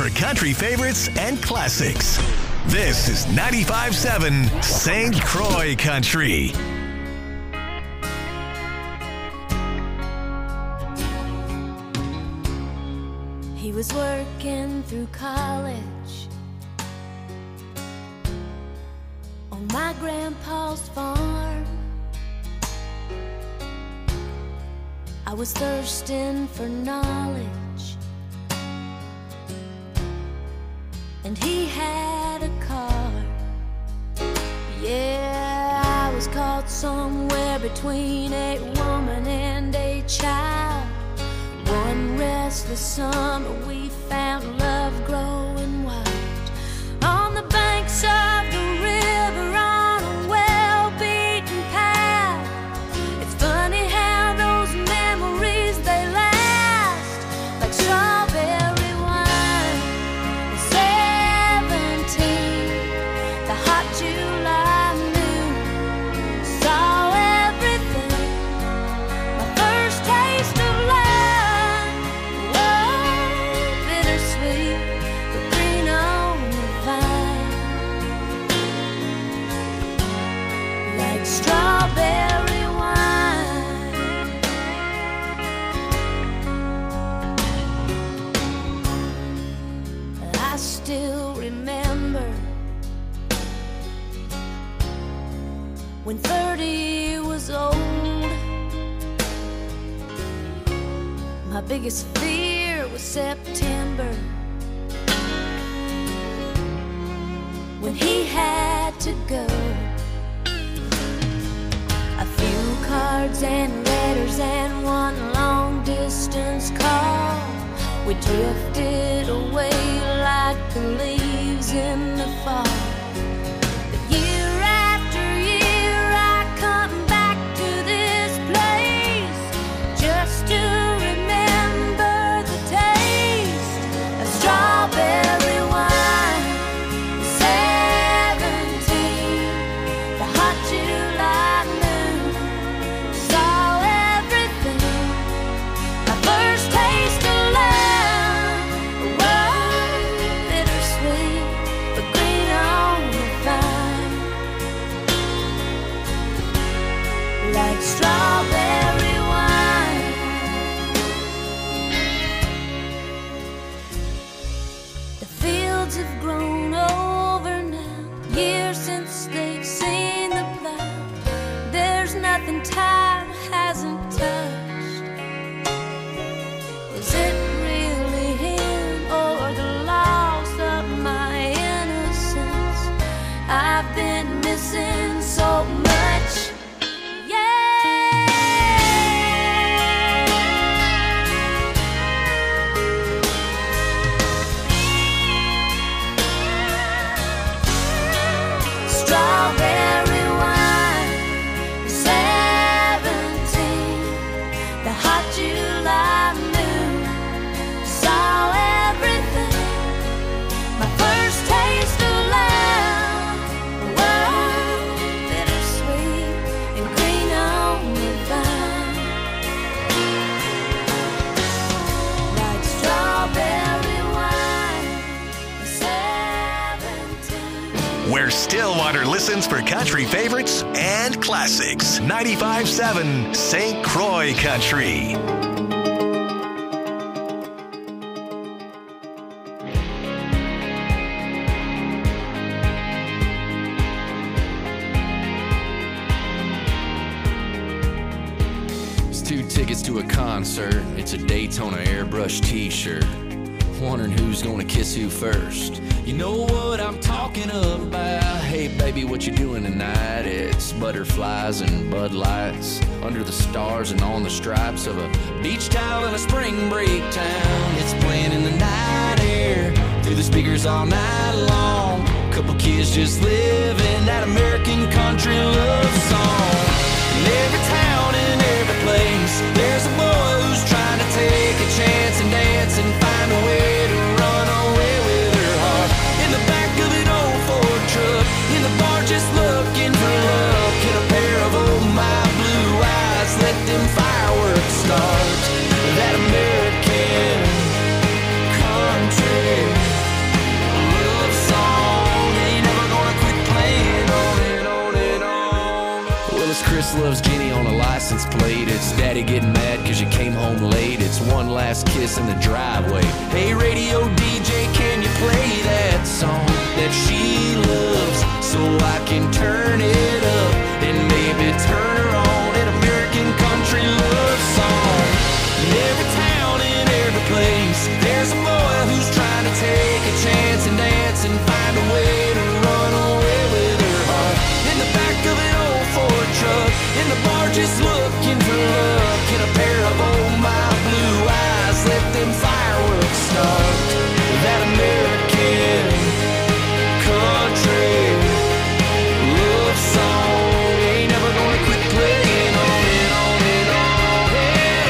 for country favorites and classics. This is 95.7 St. Croix Country. He was working through college on my grandpa's farm. I was thirsting for knowledge, and he had a car. Yeah, I was caught somewhere between a woman and a child. One restless summer we found love growing wild on the banks of the river on a well-beaten path. It's funny how those memories, they last like strawberry wine. At 17, the hot July noon saw everything. My first taste of love, whoa, bittersweet, but green on the vine, like strawberry wine. I still remember when 30 was old. My biggest fear was September, when he had to go. A few cards and letters and one long distance call. We drifted away like the leaves in the fall. But year after year I come back to this place just to remember the taste of strawberry wine. 17, the hot July noon saw everything. My first taste of love, whoa, bittersweet, but green on the vine, like strawberry wine. The fields have grown over now, years since they've seen the plow. There's nothing time hasn't touched. Is it really him or the loss of my innocence? I've been missing so much. Strawberry wine, 17, the hot July noon saw everything. My first taste of love, whoa, bittersweet and green on the vine, like strawberry wine, 17. Where Stillwater listens for country favorites and classics. 95.7 St. Croix Country. It's 2 tickets to a concert. It's a Daytona airbrush t-shirt. Wondering who's gonna kiss who first. You know what I'm talking about. Hey baby, what you doing tonight? It's butterflies and Bud Lights under the stars and on the stripes of a beach towel in a spring break town. It's playing in the night air through the speakers all night long. Couple kids just living that American country love song. In every town and every place, there's a boy who's trying to take a chance and dance and find a way to run away with her heart. In the back of an old Ford truck, in the bar just looking for love. Get a pair of oh my blue eyes, let them fireworks start. That American country loves Jenny on a license plate. It's daddy getting mad cause you came home late. It's one last kiss in the driveway. Hey radio DJ, can you play that song that she loves so I can turn it up and maybe turn her on an American country love song. In every town, in every place, there's a boy who's trying to take a chance and dance and find a way to run away with her heart. In the back of an old Ford truck, in the bar just looking for luck, in a pair of old my blue eyes, let them fireworks start. That American country love song ain't never gonna quit playing on and on and on and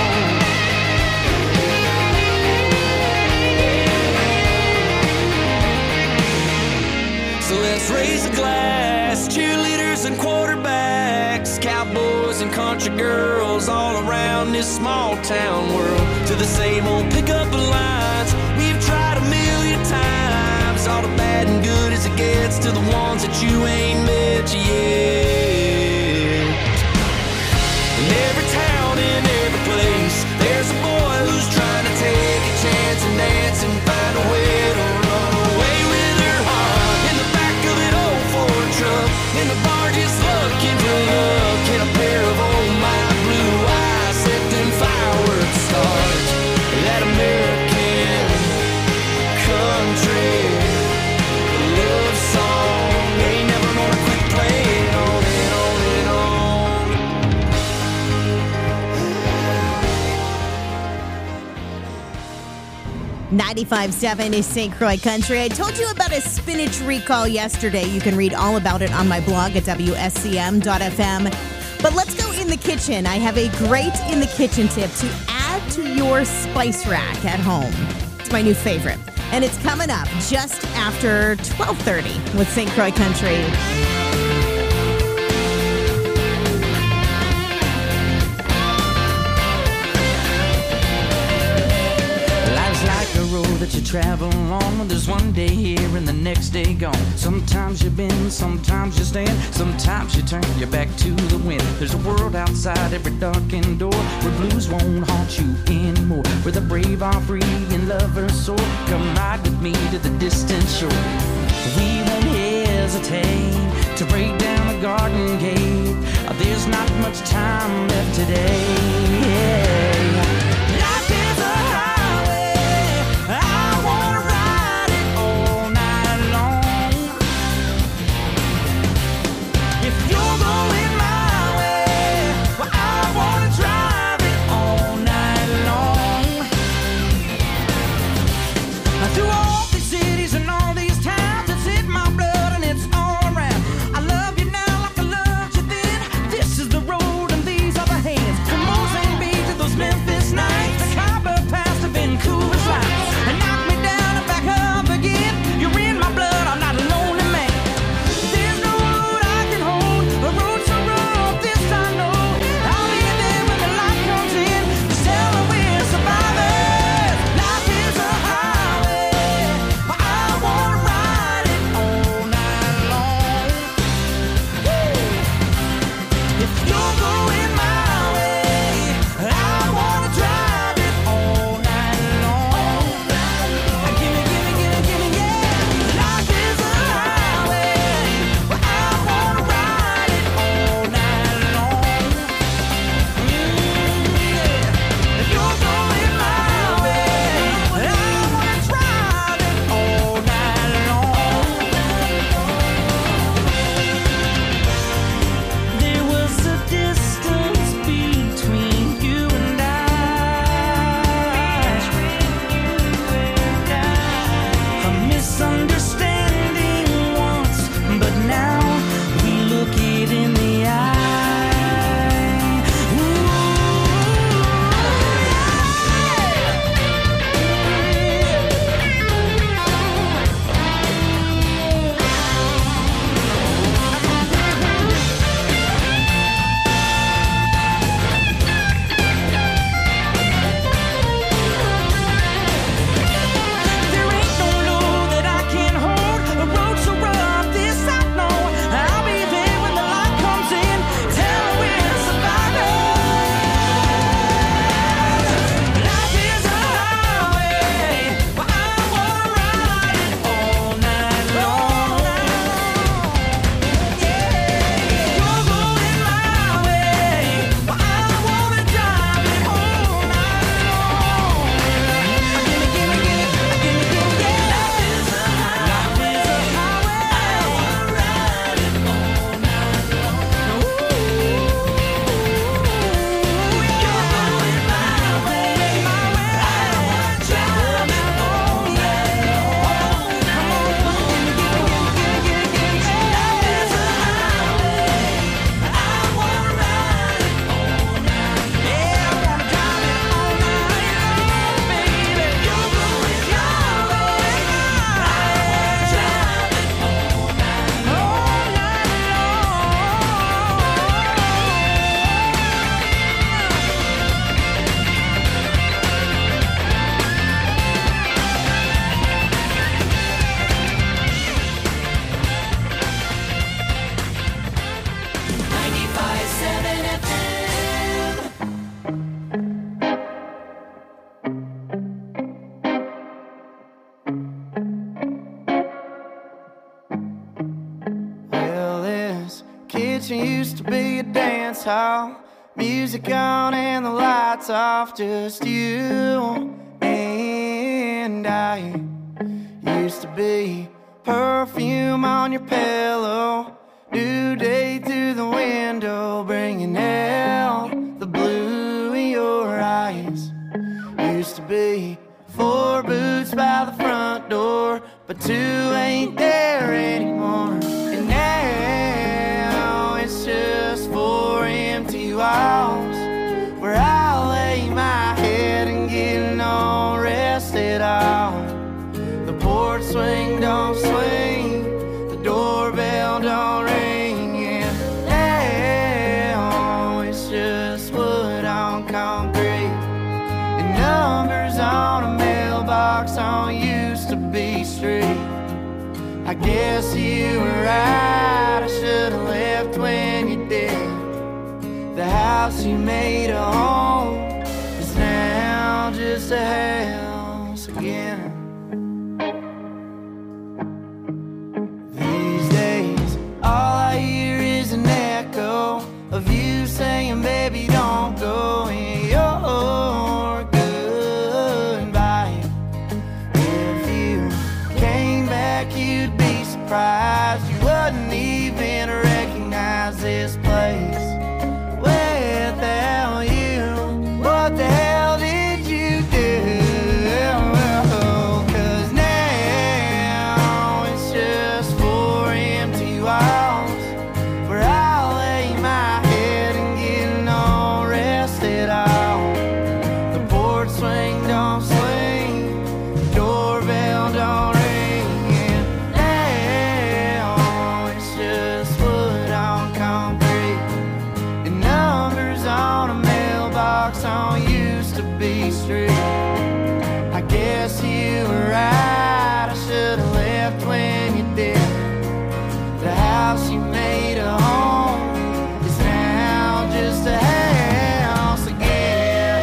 on. So let's raise a glass, cheerleaders and quarterbacks, cowboys and country girls all around this small town world, to the same old pickup lines we've tried a million times, all the bad and good as it gets, to the ones that you ain't met yet. In every town, in every place, there's a boy who's trying to take a chance and dance and find a way to run away with her heart. In the back of an old Ford truck, in the bar just looking for luck, in a pair of old my blue eyes, let them fireworks start. That American country love song ain't never gonna quit playing on and on and on. 95.7 is St. Croix Country. I told you about a spinach recall yesterday. You can read all about it on my blog at WSCM.FM. But let's go in the kitchen. I have a great in the kitchen tip to add to your spice rack at home. It's my new favorite. And it's coming up just after 12:30 with St. Croix Country. Life's like a road that you travel on. There's one day here and the next day gone. Sometimes you bend, sometimes you stand, sometimes you turn your back to the wind. There's a world outside every darkened door where blues won't haunt you anymore, where the brave are free and lovers soar. Come ride with me to the distant shore. We won't hesitate to break down the garden gate. There's not much time left today. Life is a highway, I wanna ride it all night long. If you're going my way, well, I wanna drive it all night long. Through all these cities and all these towns, it's in my blood and it's all around. I love you now like I loved you then. This is the road and these are the hands. From Mozambique Beach to those Memphis nights, the Copper Pass to Vancouver's lights, and knock me down and back up again. You're in my blood, I'm not a lonely man. There's no road I can hold, a road so rough, this I know. I'll be there when the light comes in, just tell her we're survivors. Life is a highway, kitchen used to be a dance hall. Music on and the lights off, just you and I. Used to be perfume on your pillow, new day through the window, bringing out the blue in your eyes. Used to be 4 boots by the front door, but 2 ain't there anymore. And now it's just 4 empty walls, where I lay my head and get no rest at all. The porch swing don't swing, the doorbell don't ring, and now it's just wood on concrete and numbers on a mailbox on used to be street. I guess you were right, I should've left when you did. The house you made a home is now just a house again. These days, all I hear is an echo of you saying, baby, don't go in your goodbye. If you came back, you'd be surprised. You wouldn't even recognize this place without you. What the hell did you do? 'Cause now it's just 4 empty walls, where I lay my head and get no rest at all. The porch swing don't swing, the doorbell don't ring, and now it's just wood on concrete and numbers on a mailbox on used to be street. I guess you were right, I should've left when you did. The house you made a home is now just a house again.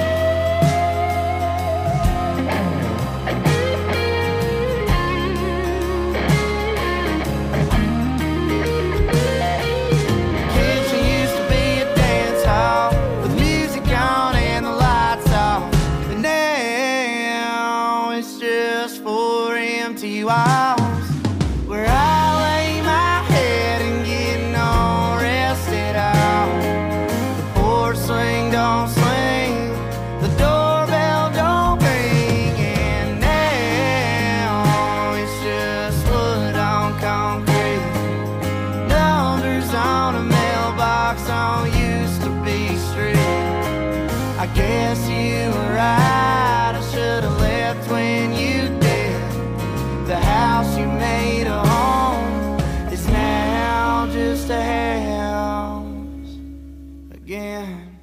Kitchen used to be a dance hall with music on and the lights off, but now it's just 4 empty walls, where I lay my head and get no rest at all. The porch swing don't swing, the doorbell don't ring, and now it's just wood on concrete, numbers on a mailbox on used to be street. I guess you were right, I should've left when you did. The house you made a home is now just a house again.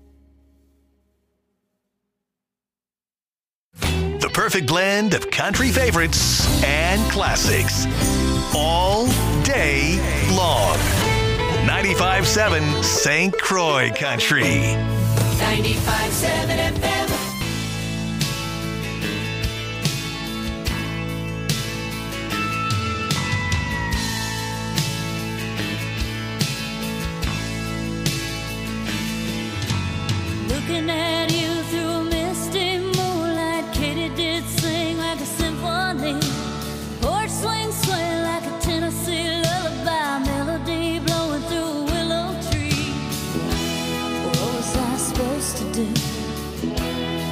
The perfect blend of country favorites and classics. All day long. 95.7 St. Croix Country. 95.7 FM. Looking at you through a misty moonlight, Katie did sing like a symphony. Porch swing sway like a Tennessee lullaby, melody blowing through a willow tree. What was I supposed to do?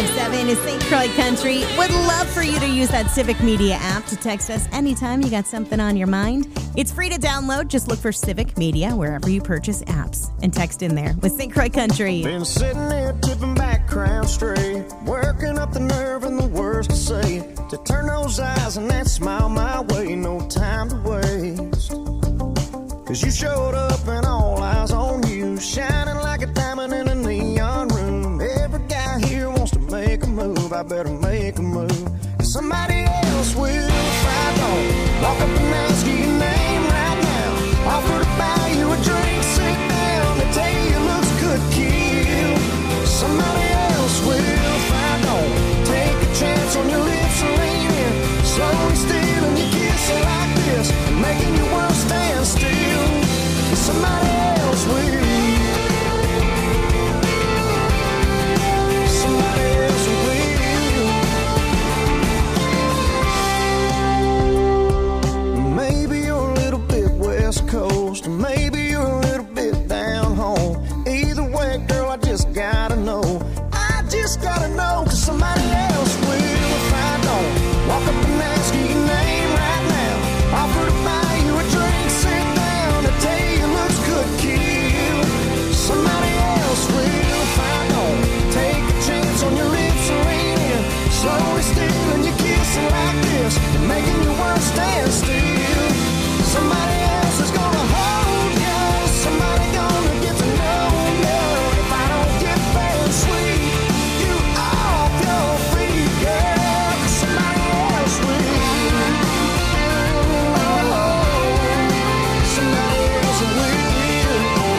95.7 is St. Croix Country. Would love for you to use that Civic Media app to text us anytime you got something on your mind. It's free to download. Just look for Civic Media wherever you purchase apps and text in there with St. Croix Country. Been sitting there tipping back, crown straight, working up the nerve and the words to say, to turn those eyes and that smile my way. No time to waste, 'cause you showed up and all eyes on you, shining like a diamond in a neon room. Every guy here wants to make a move. I better make a move, 'cause somebody else will if I don't. Walk up and ask you your name right now. Offer to buy you a drink, sit down. They tell you your looks could kill. Somebody else will if I don't. Take a chance on your lips and lean in. Slowly stealing your kiss like this, making your world stand still. Somebody else will. Somebody else will. Maybe you're a little bit West Coast, maybe you're a little bit down home. Either way, girl, I just gotta know. I just gotta know, 'cause somebody else will if I don't. Walk up and ask you your name right now. Offer to buy you a drink, sit down. I tell you your looks could kill. Somebody else will if I don't. Take a chance on your lips and lean in. Slowly stealing your kissing like this, and making your world stand still. Somebody else is gonna hold you. Somebody gonna get to know you. If I don't get there and sweep you off your feet, girl, 'cause somebody else will. Oh, somebody else will.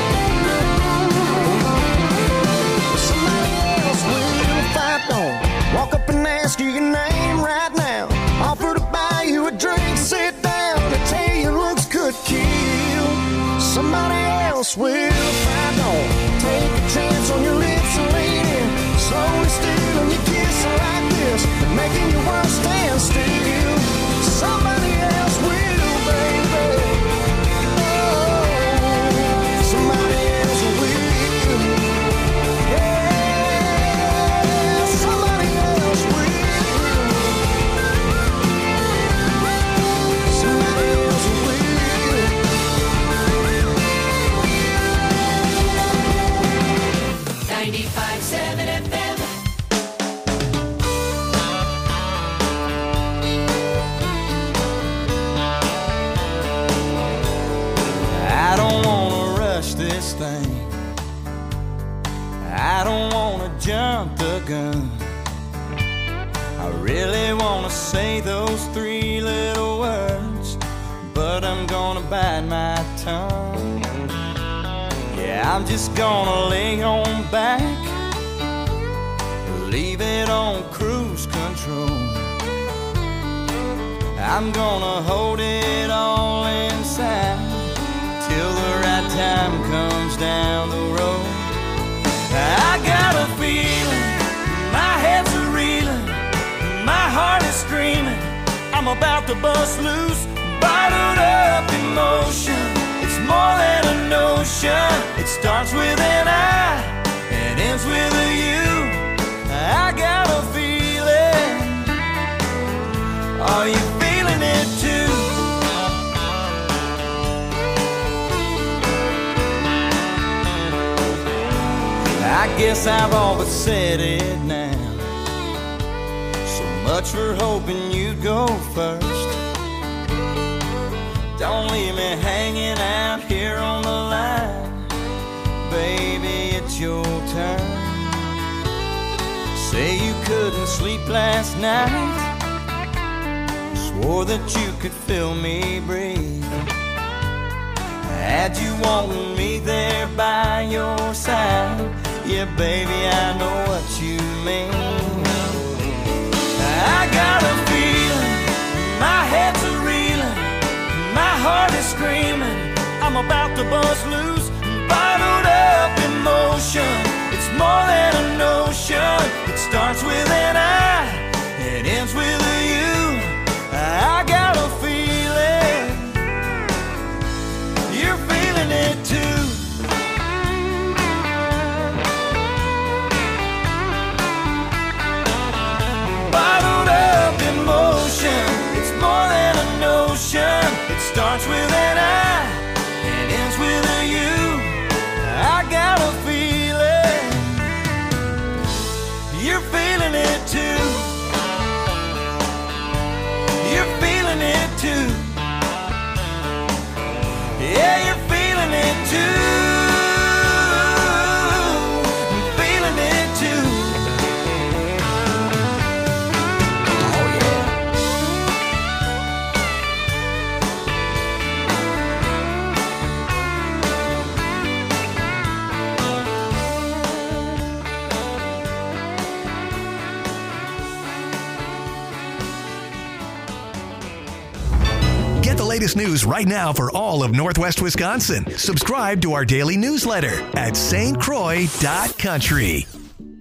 Somebody else will if I don't. Walk up and ask you your name right now. Offer to buy you a drink, sit down. To tell you looks could kill. Somebody else will if I don't. Take a chance on your lips and lean in. Slowly stealing your kiss like this, and making your world stand still. Somebody else will, baby. Oh, somebody else will. Yeah, somebody else will. Somebody else will. 95.7 FM. I don't wanna rush this thing. I don't wanna jump the gun. I really wanna say those three little words, but I'm gonna bite my tongue. Yeah, I'm just gonna lay on back, leave it on cruise control. I'm gonna hold it all inside till the right time comes down the road. I got a feeling, my head's a reeling, my heart is screaming, I'm about to bust loose, bottled up emotion. It's more than a notion. It starts with an I and ends with a you. I got a feeling. Are you feeling it too? I guess I've all but said it now. So much for hoping you'd go first. Don't leave me hanging out here on the line. Baby, it's your turn. Say you couldn't sleep last night. Swore that you could feel me breathe. Had you wanting me there by your side. Yeah, baby, I know what you mean. I got a feeling, my head's a reeling, my heart is screaming, I'm about to bust loose, bottled up emotion. It's more than a notion. It starts with an I, it ends with a you. I got a feeling, you're feeling it too. Get the latest news right now for all of Northwest Wisconsin. Subscribe to our daily newsletter at stcroix.country.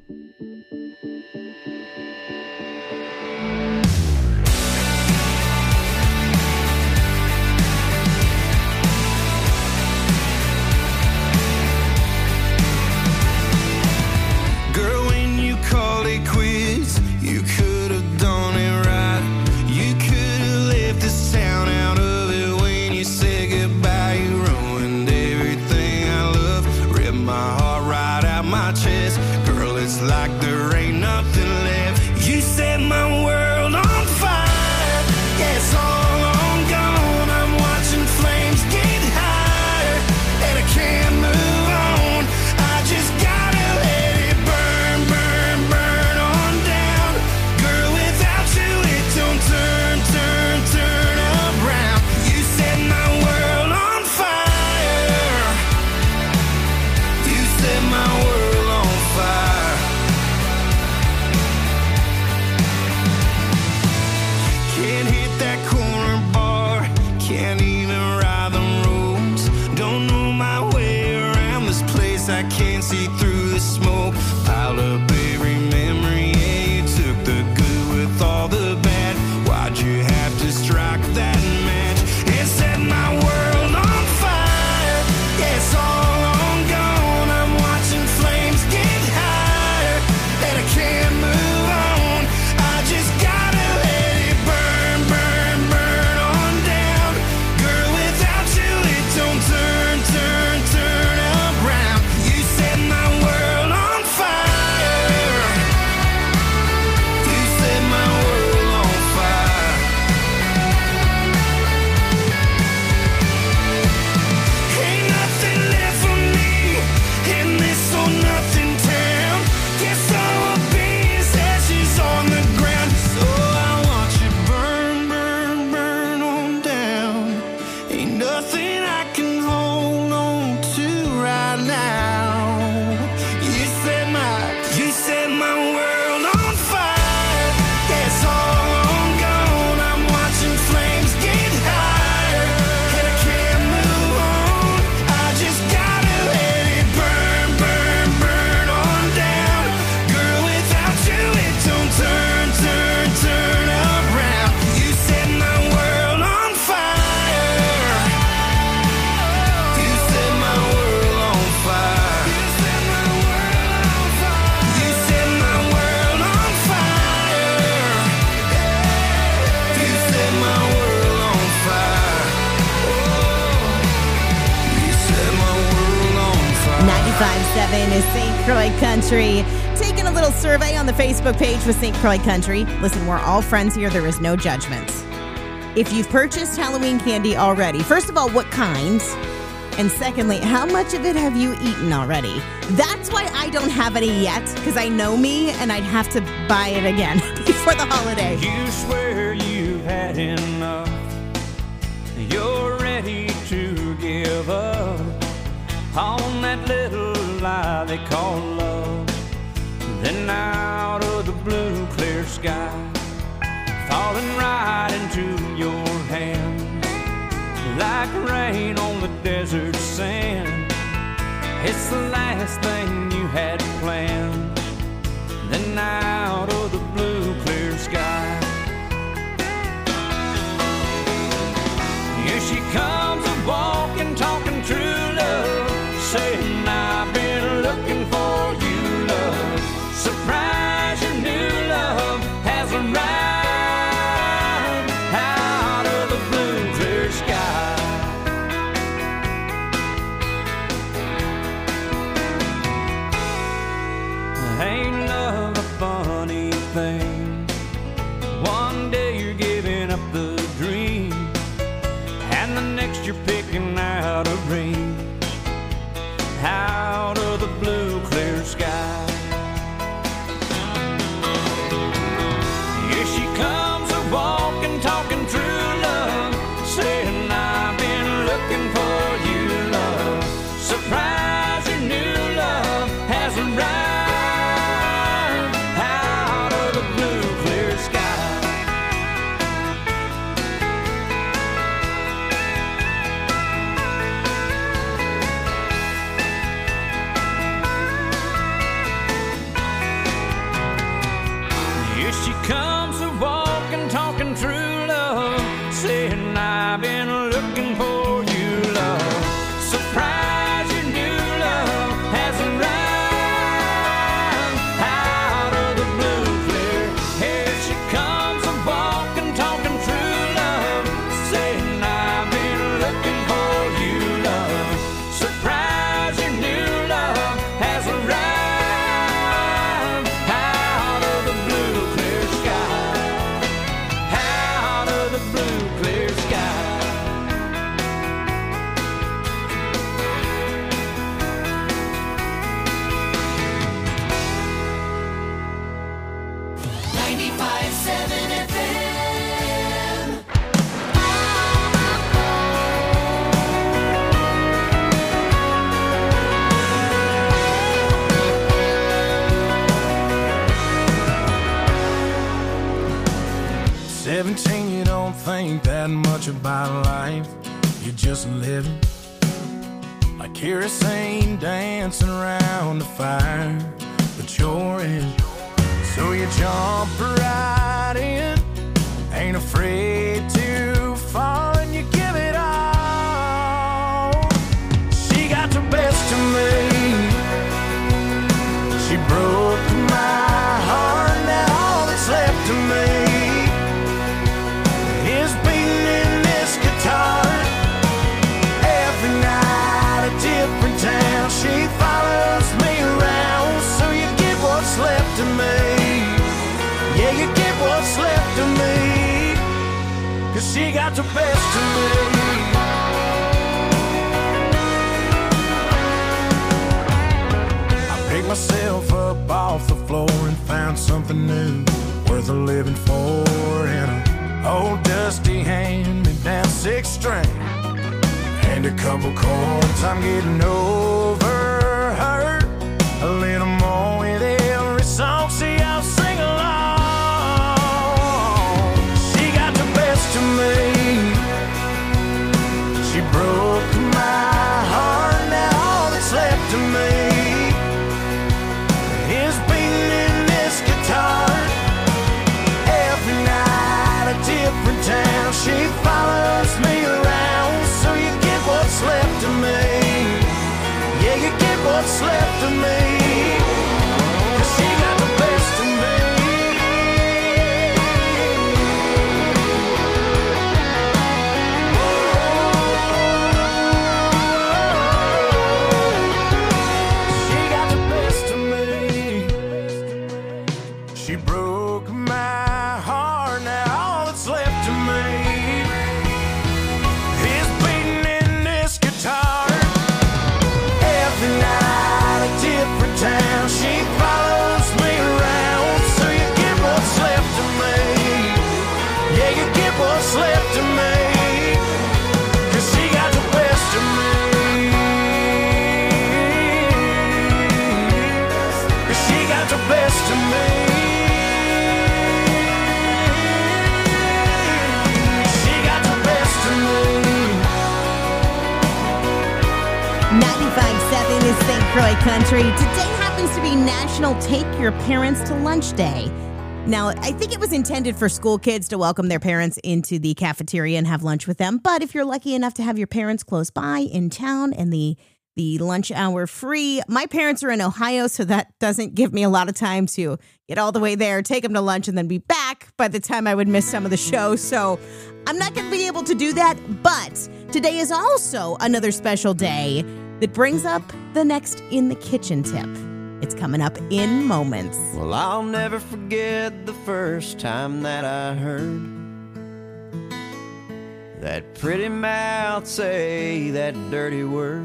Girl, when you called it quits, you could have done it right. You could have left this town out of it when you said goodbye. You ruined everything I love, ripped my heart right out my chest. Girl, it's like there ain't nothing left. You set my world on fire. Yeah, it's all on gone. I'm watching flames get higher, and I can't move on. I just gotta let it burn, burn, burn on down. Girl, without you it don't turn, turn, turn around. You set my world on fire. You set my world on fire. Can't hit that corner bar, can't even ride the roads. Don't know my way around this place, I can't see through the smoke. Piled up every memory, yeah, you took the good with all the bad. Why'd you have to strike that match and set my world on fire? Yeah, it's all on gone. I'm watching flames get higher, and I can't move on. I just gotta let it burn, burn, burn on down. Girl, without you it don't turn, turn, turn around. You set my world on fire. You set my world on fire. Ain't nothing left for me in this or nothing town. Guess all I'll be is ashes on the ground. So I watch it burn, burn, burn on down. Ain't nothing I can hold on to right now. You set my world on fire. Yeah, it's all on gone. I'm watching flames get higher, and I can't move on. I just gotta let it burn, burn, burn on down. Girl, without you it don't turn, turn, turn around. You set my world on fire. You set my world on fire. You set my world on fire. You set my world on fire. You set my world on fire. You set my world on fire. 95.7 is St. Croix Country. Taking a little survey on the Facebook page with St. Croix Country. Listen, we're all friends here. There is no judgments. If you've purchased Halloween candy already, first of all, what kind? And secondly, how much of it have you eaten already? That's why I don't have any yet, because I know me and I'd have to buy it again before the holiday. You swear you've had enough. You're ready to give up on that little lie they call love. Then out of the blue clear sky, falling right into your hand, like rain on the desert sand. It's the last thing you had planned. Then out of the blue clear sky, here she comes a-walking, talking true love, saying I've been looking for you, love. Surprise, your new love has arrived out of the blue clear sky. I've been looking for you, love. Surprise, your new love has arrived. Out of the blue clear, here she comes, a walking, talking true love, saying I've been looking for you, love. Surprise, your new love has arrived. Out of the blue clear sky, out of the blue clear sky. 95.7 FM. "17, you don't think that much about life. You're just living like kerosene dancing around the fire, but you're in. So you jump right in, ain't afraid to fall, and you give it all. She got the best of me. She broke my heart, now all that's left of me is beating in this guitar. Every night a different town, she follows me around. So you get what's left of me. Yeah, you get what's left of me, 'cause she got the best of me. I picked myself up off the floor and found something new, worth a living for, and a old dusty hand-me-down 6-string and a couple chords. I'm getting over her a little more with every song. See, I'll sing along. She got the best of me. She broke my heart, now all that's left of me is beating in this guitar. Every night a different town, she follows me around. So you get what's left of me. Yeah, you get what's left of me, 'cause she got the best of me. She got the best of me. She broke my heart, now all that's left of me is beating in this guitar. Every night a different town, she follows me around. So you get what's left of me. Yeah, you get what's left of me, 'cause she got the best of me. 'Cause she got the best of me. She got the best of me. 95.7 is St. Croix Country. Today happens to be National Take Your Parents to Lunch Day. Now, I think it was intended for school kids to welcome their parents into the cafeteria and have lunch with them. But if you're lucky enough to have your parents close by in town and the lunch hour free, my parents are in Ohio, so that doesn't give me a lot of time to get all the way there, take them to lunch, and then be back by the time I would miss some of the show. So I'm not going to be able to do that. But today is also another special day that brings up the next In the Kitchen tip. It's coming up in moments. Well, I'll never forget the first time that I heard that pretty mouth say that dirty word.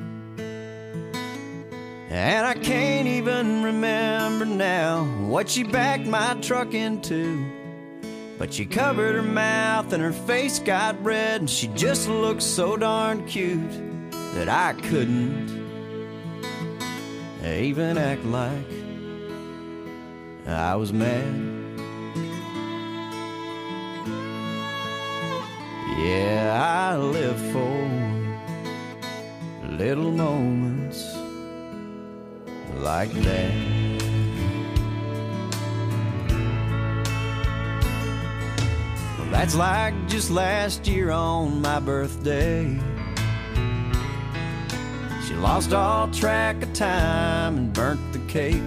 And I can't even remember now what she backed my truck into. But she covered her mouth and her face got red, and she just looked so darn cute that I couldn't even act like I was mad. Yeah, I live for little moments like that. Well, It's like just last year on my birthday. She lost all track of time and burnt the cake.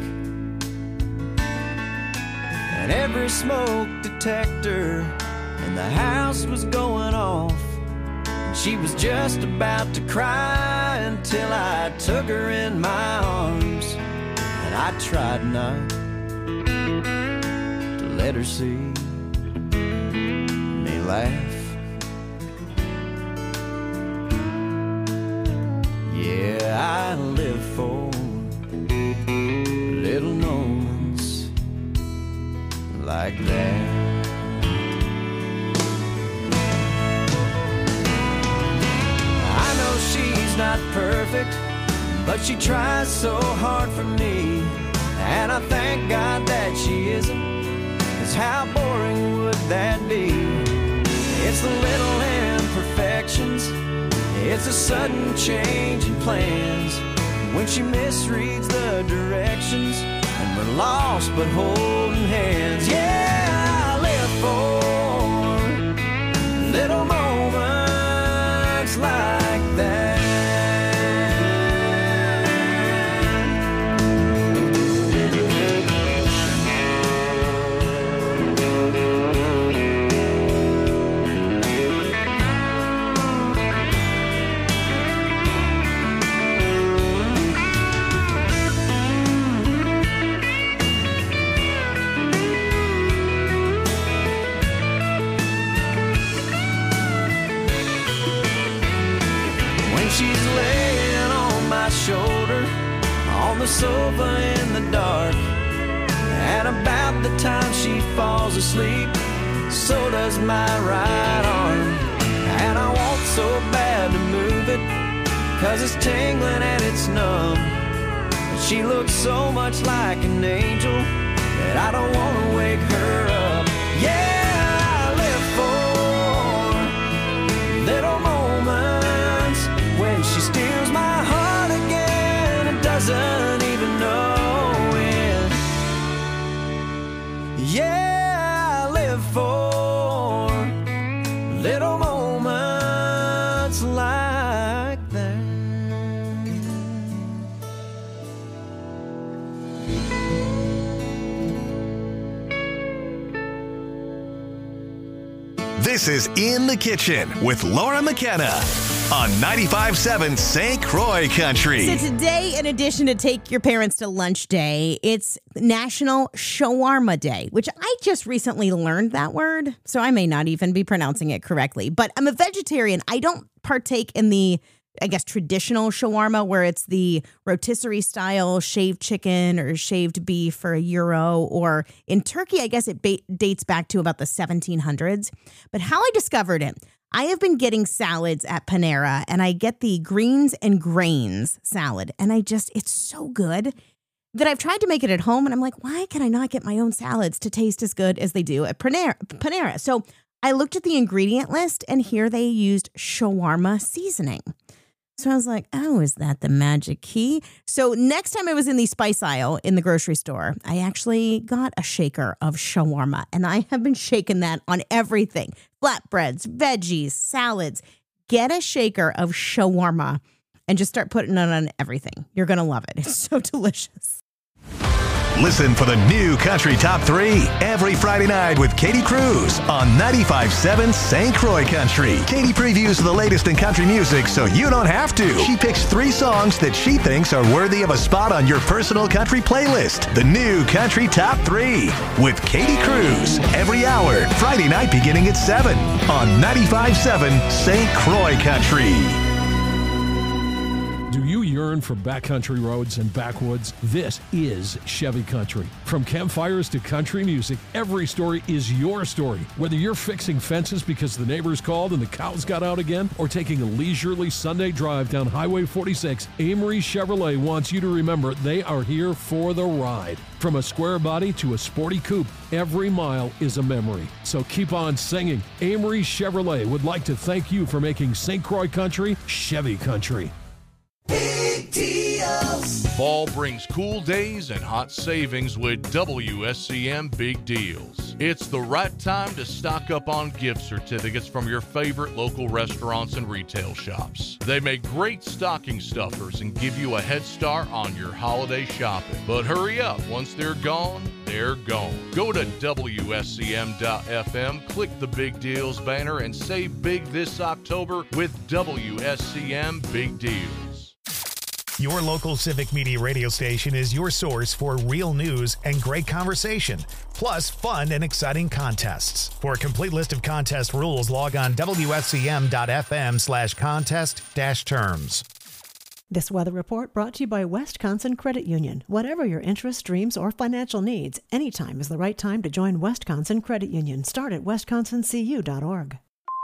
And every smoke detector in the house was going off. And she was just about to cry until I took her in my arms. And I tried not to let her see me laugh. Yeah, I live for little moments like that. I know she's not perfect, but she tries so hard for me. And I thank God that she isn't, 'cause how boring would that be? It's the little imperfections, it's a sudden change in plans, when she misreads the directions and we're lost but holding hands. Yeah, I live for little moments like that. She's laying on my shoulder on the sofa in the dark, and about the time she falls asleep, so does my right arm. And I want so bad to move it, 'cause it's tingling and it's numb. But she looks so much like an angel that I don't want to wake her up. Yeah, I live for little moments when she steals my heart again and doesn't even know it. Yeah, I live for little moments like that. This is In the Kitchen with Laura McKenna on 95.7 St. Croix Country. So today, in addition to Take Your Parents to Lunch Day, it's National Shawarma Day, which I just recently learned that word, so I may not even be pronouncing it correctly. But I'm a vegetarian. I don't partake in the, I guess, traditional shawarma, where it's the rotisserie style shaved chicken or shaved beef for €1. Or in Turkey, I guess it dates back to about the 1700s. But how I discovered it, I have been getting salads at Panera, and I get the greens and grains salad. And it's so good that I've tried to make it at home. And I'm like, why can I not get my own salads to taste as good as they do at Panera? So I looked at the ingredient list, and here they used shawarma seasoning. So I was like, oh, is that the magic key? So next time I was in the spice aisle in the grocery store, I actually got a shaker of shawarma, and I have been shaking that on everything. Flatbreads, veggies, salads. Get a shaker of shawarma and just start putting it on everything. You're going to love it. It's so delicious. Listen for the new Country Top 3 every Friday night with Katie Cruz on 95.7 St. Croix Country. Katie previews the latest in country music so you don't have to. She picks 3 songs that she thinks are worthy of a spot on your personal country playlist. The new Country Top 3 with Katie Cruz every hour, Friday night beginning at 7 on 95.7 St. Croix Country. Do you yearn for backcountry roads and backwoods? This is Chevy Country. From campfires to country music, every story is your story. Whether you're fixing fences because the neighbors called and the cows got out again, or taking a leisurely Sunday drive down Highway 46, Amory Chevrolet wants you to remember they are here for the ride. From a square body to a sporty coupe, every mile is a memory. So keep on singing. Amory Chevrolet would like to thank you for making St. Croix Country Chevy Country. Big deals. Fall brings cool days and hot savings with WSCM Big Deals. It's the right time to stock up on gift certificates from your favorite local restaurants and retail shops. They make great stocking stuffers and give you a head start on your holiday shopping. But hurry up, once they're gone, they're gone. Go to WSCM.FM, click the Big Deals banner, and save big this October with WSCM Big Deals. Your local Civic Media radio station is your source for real news and great conversation, plus fun and exciting contests. For a complete list of contest rules, log on WSCM.FM/contest-terms. This weather report brought to you by Wisconsin Credit Union. Whatever your interests, dreams, or financial needs, anytime is the right time to join Wisconsin Credit Union. Start at wisconsincu.org.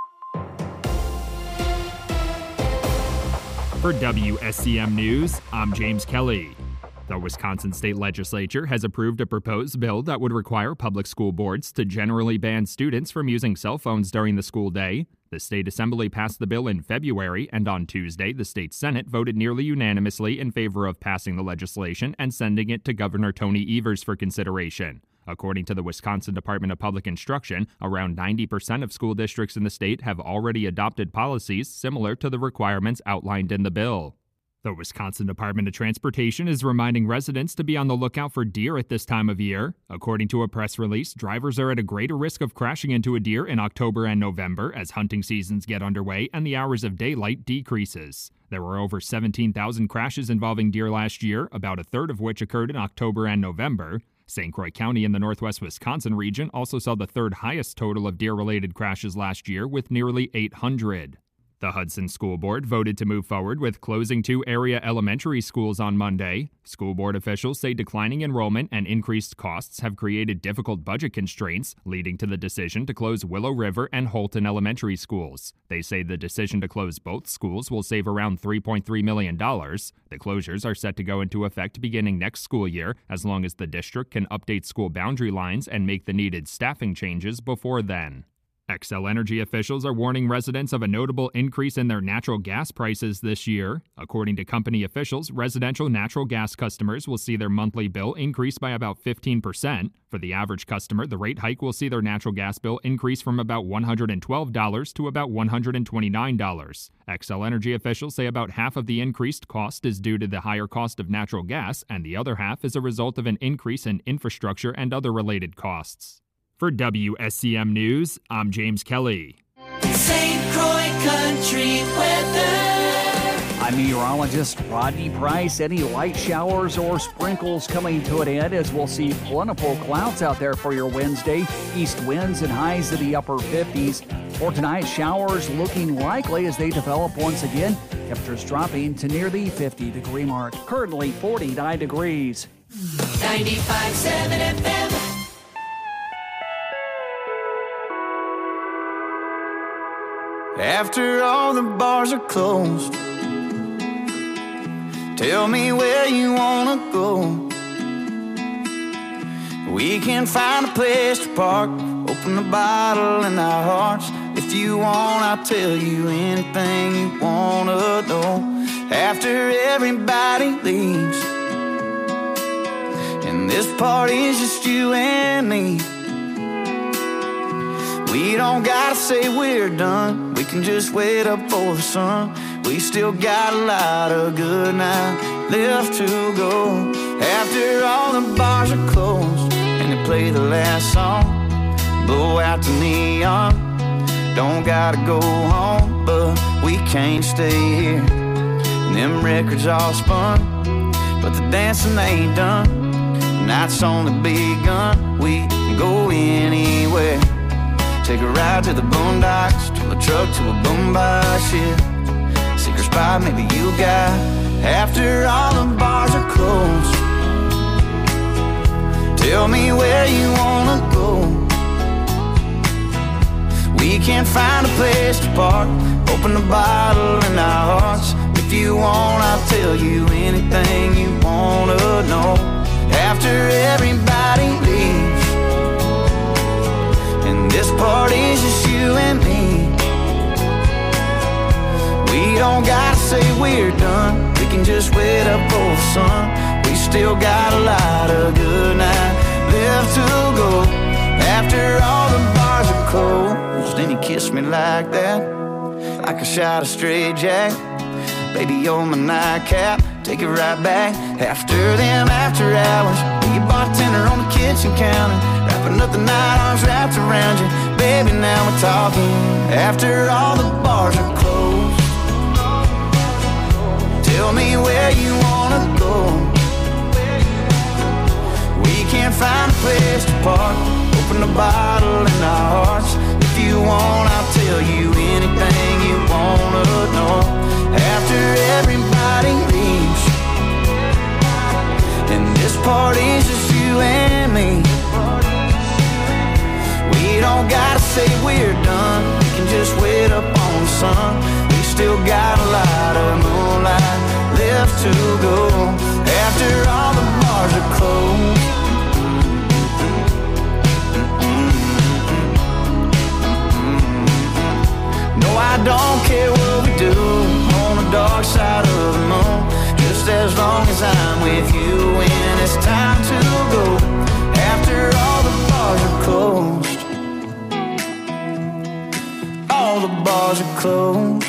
For WSCM News, I'm James Kelly. The Wisconsin State Legislature has approved a proposed bill that would require public school boards to generally ban students from using cell phones during the school day. The State Assembly passed the bill in February, and on Tuesday, the State Senate voted nearly unanimously in favor of passing the legislation and sending it to Governor Tony Evers for consideration. According to the Wisconsin Department of Public Instruction, around 90% of school districts in the state have already adopted policies similar to the requirements outlined in the bill. The Wisconsin Department of Transportation is reminding residents to be on the lookout for deer at this time of year. According to a press release, drivers are at a greater risk of crashing into a deer in October and November as hunting seasons get underway and the hours of daylight decreases. There were over 17,000 crashes involving deer last year, about a third of which occurred in October and November. St. Croix County in the northwest Wisconsin region also saw the third highest total of deer-related crashes last year with nearly 800. The Hudson School Board voted to move forward with closing 2 area elementary schools on Monday. School board officials say declining enrollment and increased costs have created difficult budget constraints, leading to the decision to close Willow River and Holton elementary schools. They say the decision to close both schools will save around $3.3 million. The closures are set to go into effect beginning next school year, as long as the district can update school boundary lines and make the needed staffing changes before then. Xcel Energy officials are warning residents of a notable increase in their natural gas prices this year. According to company officials, residential natural gas customers will see their monthly bill increase by about 15%. For the average customer, the rate hike will see their natural gas bill increase from about $112 to about $129. Xcel Energy officials say about half of the increased cost is due to the higher cost of natural gas, and the other half is a result of an increase in infrastructure and other related costs. For WSCM News, I'm James Kelly. St. Croix Country weather. I'm meteorologist Rodney Price. Any light showers or sprinkles coming to an end as we'll see plentiful clouds out there for your Wednesday. East winds and highs in the upper 50s. For tonight, showers looking likely as they develop once again. Temperatures dropping to near the 50-degree mark. Currently 49 degrees. 95.7 FM. After all the bars are closed, tell me where you wanna go. We can find a place to park, open a bottle in our hearts. If you want, I'll tell you anything you wanna know. After everybody leaves, and this party's just you and me, we don't gotta say we're done. We can just wait up for the sun. We still got a lot of good night left to go. After all the bars are closed and they play the last song, blow out the neon. Don't gotta go home, but we can't stay here. And them records all spun, but the dancing ain't done. The night's only begun. We can go anywhere. Take a ride to the boondocks, to a truck, to a boombox, yeah. Secret spot maybe you got. After all the bars are closed, tell me where you wanna go. We can find a place to park, open a bottle in our hearts. If you want, I'll tell you anything you wanna know. After everybody leaves, and this party's just you and me, we don't gotta say we're done. We can just wait up for the sun. We still got a lot of good night left to go. After all the bars are closed and you kiss me like that, like a shot of straight jack. Baby, you're my nightcap, take it right back. After them after hours, be a bartender on the kitchen counter, wrapping up the night, arms wrapped around you. Baby, now we're talking. After all the bars are closed, tell me where you wanna go. We can't find a place to park, open a bottle in our hearts. If you want, I'll tell you anything you wanna know. After everybody leaves and this party's just you and me, we don't gotta say we're done, we can just wait up on the sun. We still got a lot of moonlight left to go. After all the bars are closed, no, I don't care what we do on the dark side of the moon, just as long as I'm with you when it's time to go. After all the bars are closed, all the bars are closed.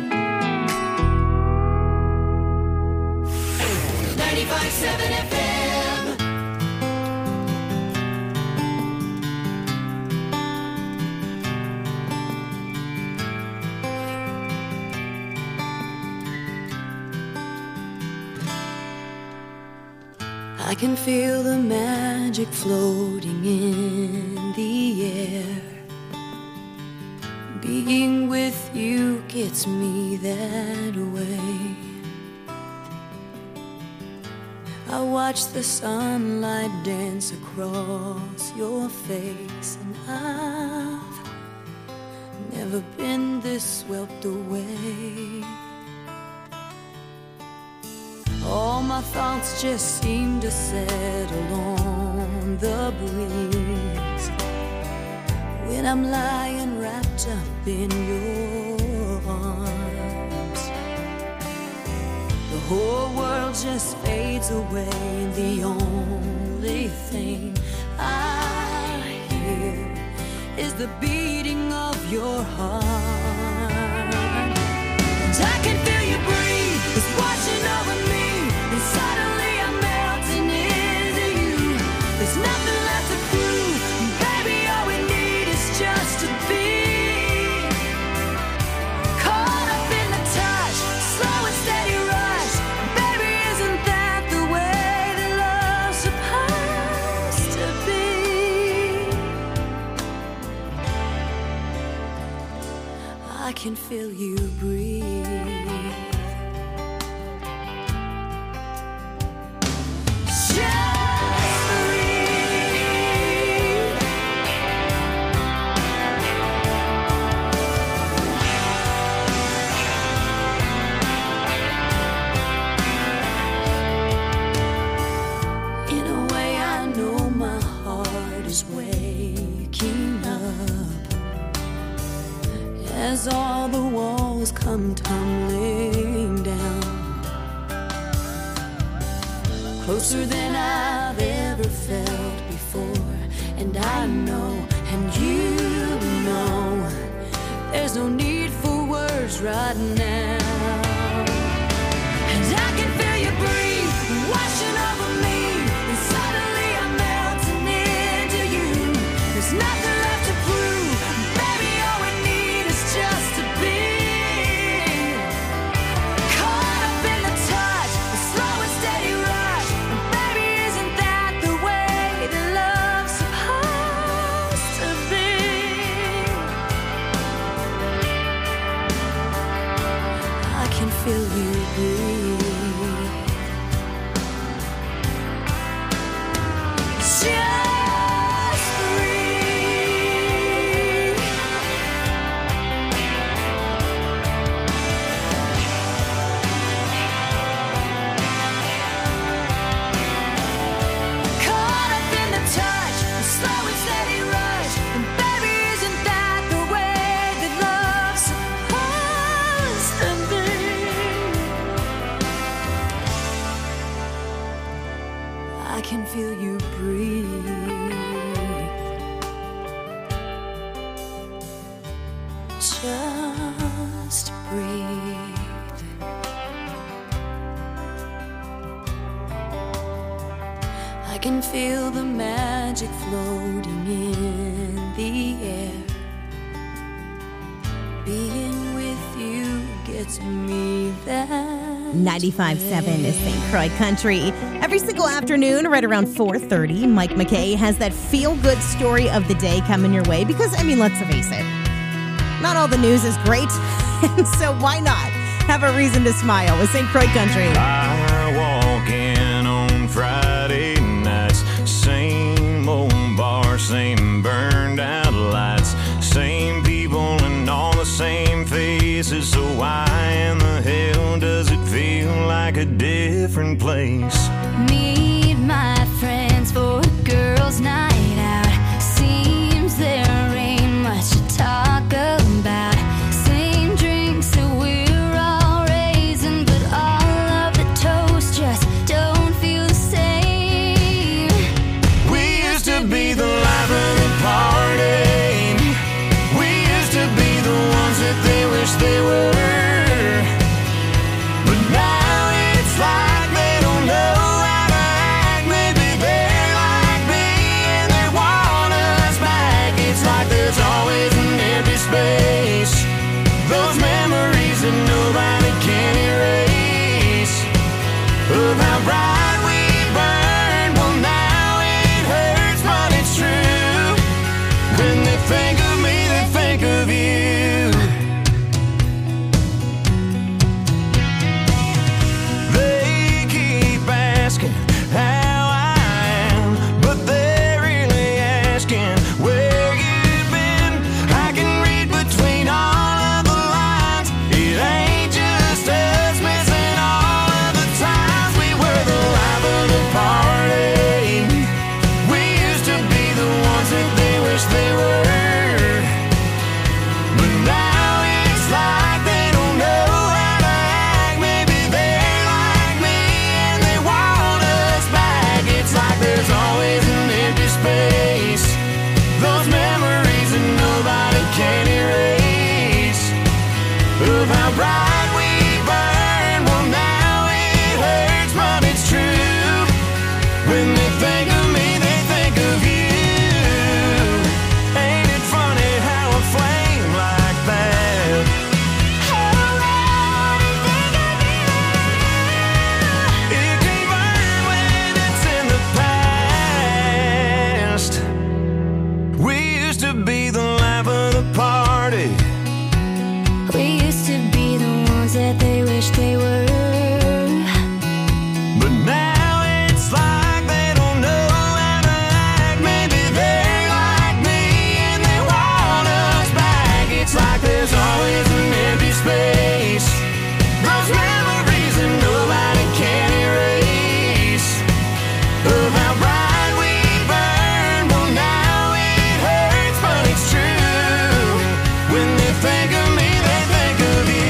95.7 FM. I can feel the magic floating in the air. Being with you gets me that way. I watch the sunlight dance across your face, and I've never been this swept away. All my thoughts just seem to settle on the breeze when I'm lying wrapped up in your arms. The whole world just fades away, and the only thing I hear is the beating of your heart. And I can feel you breathe, it's washing over me. And suddenly I'm melting into you. There's nothing left to prove. Baby, all we need is just to be caught up in the touch, slow and steady rush. Baby, isn't that the way that love's supposed to be? I can feel you breathe. As all the walls come tumbling down, closer than I've ever felt before. And I know, and you know, there's no need for words right now. And I can feel you breathe, washing over me. And suddenly I'm melting into you. There's nothing left to prove. Baby, all we need is just to be caught up in the touch, the slow and steady rush. And baby, isn't that the way that love's supposed to be? I can feel you breathe. Just breathe. Caught up in the touch, the slow and steady rush. And baby, isn't that the way that love's supposed to be? I can feel you breathe. can feel the magic floating in the air. Being with you gets me there. 95.7 is St. Croix Country. Every single afternoon, right around 4:30, Mike McKay has that feel-good story of the day coming your way because, I mean, let's face it, not all the news is great, and so why not have a reason to smile with St. Croix Country? I walk in on Friday nights, same old bar, same burned out lights, same people and all the same faces. So why in the hell does it feel like a different place? Meet my friends for a girls' night out. Seems there ain't much to talk about. Same drinks that we're all raising, but all of the toast just don't feel the same. We used to be the life of the party. We used to be the ones that they wish they were. But now it's like they don't know how to act. Maybe they're like me and they want us back. It's like there's always an empty space. Those memories that nobody can erase. Of how bright we burned. Well, now it hurts, but it's true. When they think of me, they think of you. They keep asking how I am, but they're really asking where you've been. I can read between all of the lines. It ain't just us missing all of the times we were the life of the party. We used to be the ones that they wish they were. But now it's like they don't know how to act. Maybe they're like me and they want us back. It's like there's always an empty space. Those memories that nobody can erase. Of how bright we burned. Well, now it hurts, but it's true. When they think of me, they think of you. Ain't it funny how a flame like that? It can burn when it's in the past. We used to be the life of the party. We used to be the ones that they wish they were. But now it's like they don't know how to act. Maybe they're like me and they want us back. It's like there's always an empty space. Those memories that nobody can erase. Of how bright we burned. Well, now it hurts, but it's true. When they think of me, they think of you.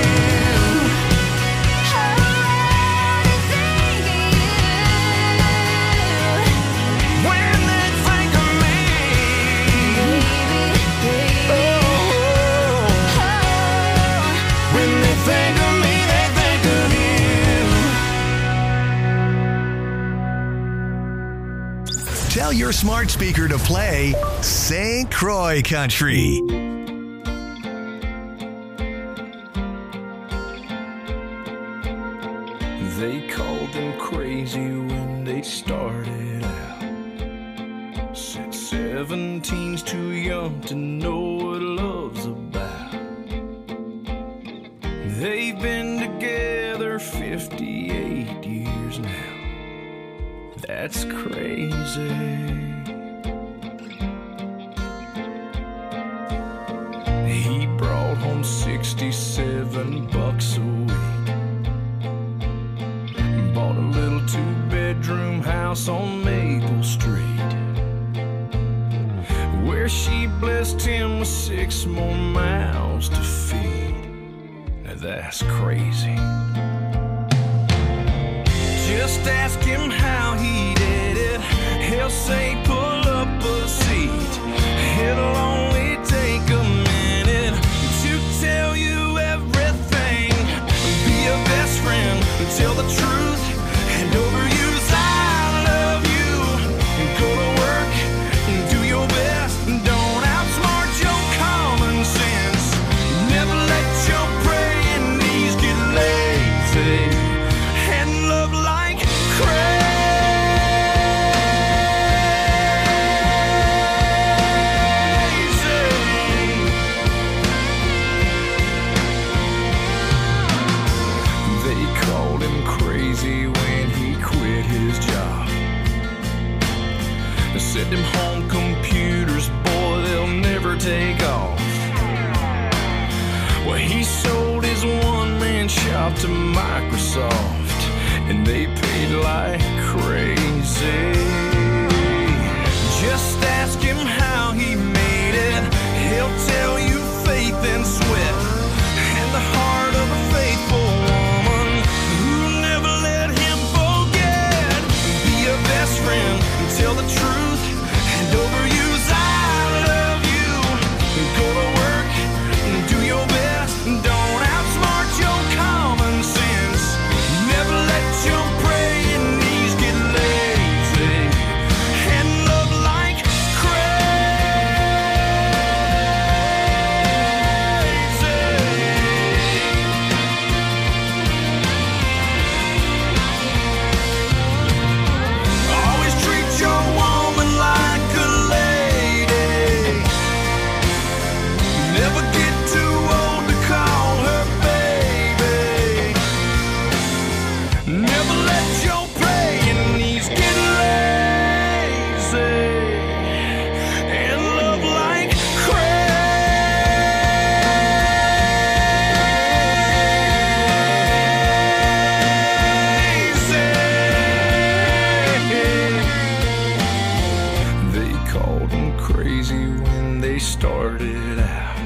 When they think of me, when they think of me, they think of you. Tell your smart speaker to play St. Croix Country. They called them crazy when they started out. Said 17's too young to know what love's about. They've been together 58 years now. That's crazy. He brought home $67 a week. Bought a little two-bedroom house on Maple Street, where she blessed him with 6 more mouths to feed. Now that's crazy. Just ask him how he did it. He'll say pull up a seat. It'll only take a minute to tell you everything. Be a best friend, tell the truth, and overuse I love you. to Microsoft, and they paid like crazy. Just ask him how he made it. He'll tell you faith and sweat, and the heart of a faithful woman who never let him forget. Be a best friend and tell the truth, and overuse I love you. Go to work and do your best, don't outsmart your common sense. Never let your praying knees get lazy, and love like always treat your woman like a lady. Never get too old to call her baby. Never let your praying knees get lazy, and love like crazy. They called him crazy when they started out.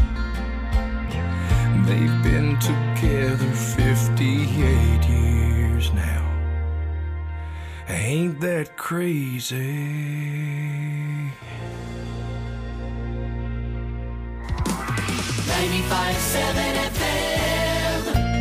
They've been together 58 years now. Ain't that crazy? 95.7 FM.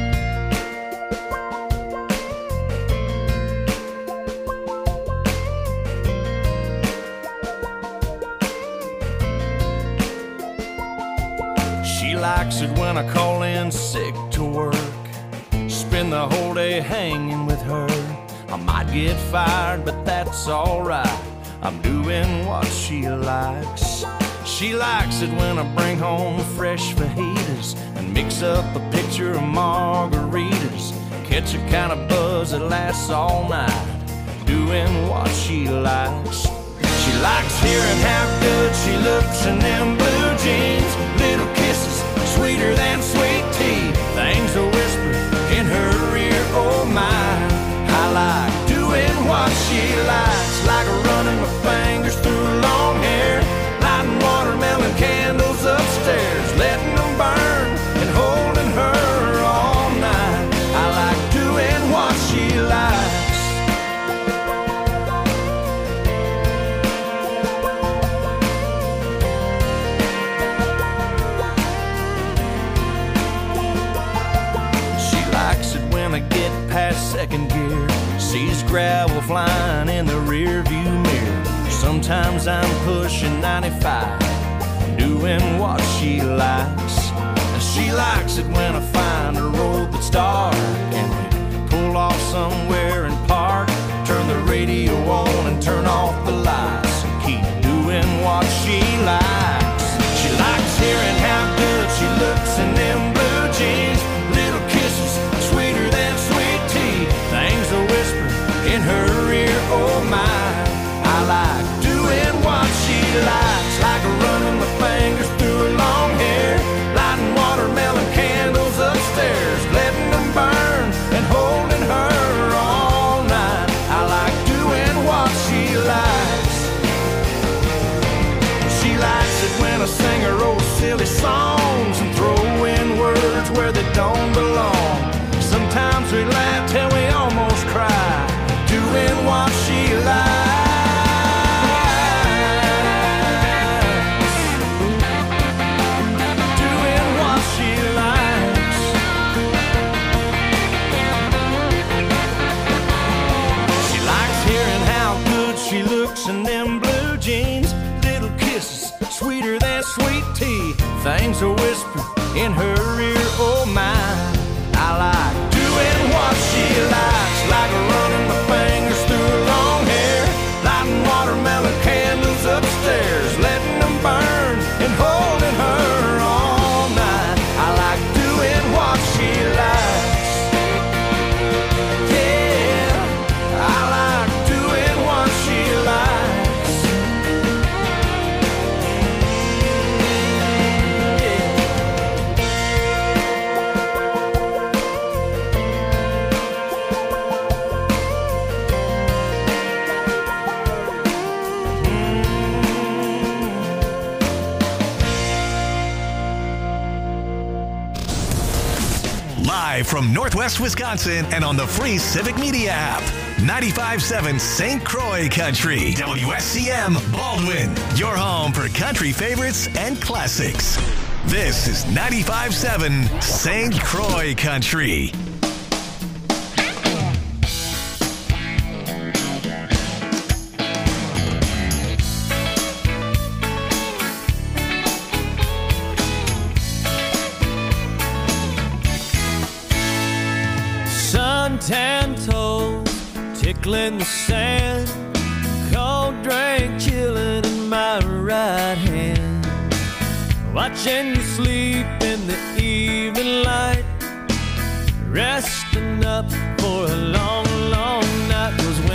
She likes it when I call in sick to work, spend the whole day hanging with her. I might get fired, but that's alright. I'm doing what she likes. She likes it when I bring home fresh fajitas and mix up a pitcher of margaritas. Catch a kind of buzz that lasts all night, doing what she likes. She likes hearing how good she looks in them blue jeans. Little kisses, sweeter than sweet tea. Things to whisper in her ear, oh my. I like doing what she likes, like running my fingers through long hair, lighting watermelon candles upstairs, letting them burn and holding her all night. I like doing what she likes. She likes it when I get past second gear, sees gravel flying in the rear view mirror. Sometimes I'm pushing 95, doing what she likes. And she likes it when I find a road that's dark and we pull off somewhere and park, turn the radio on and turn off the lights and keep doing what she likes. She likes hearing how good she looks in them blue jeans. Little kisses, sweeter than sweet tea. Things to whisper in her ear, oh my. I like doing what she likes, like running my fingers through her long hair, lighting watermelon candles upstairs, letting them burn and holding her all night. I like doing what she likes. She likes it when I sing her old silly songs and throw in words where they don't belong. Sometimes we laugh till we almost cry, doing what she likes. Doing what she likes. She likes hearing how good she looks in them blue jeans. Little kisses, sweeter than sweet tea. Things to whisper in her ear, oh my. I like doing what she likes, like running my fingers through her long hair, lighting watermelon candles upstairs, letting them burn and holding her all night. I like doing what she likes. Yeah, I like doing what she likes. Yeah. Live from Northwest Wisconsin and on the free Civic Media app. 95.7 St. Croix Country. WSCM Baldwin. Your home for country favorites and classics. This is 95.7 St. Croix Country. Suntan toes, tickling the sand, cold drink chilling in my right hand, watching you sleep in the evening light, resting up for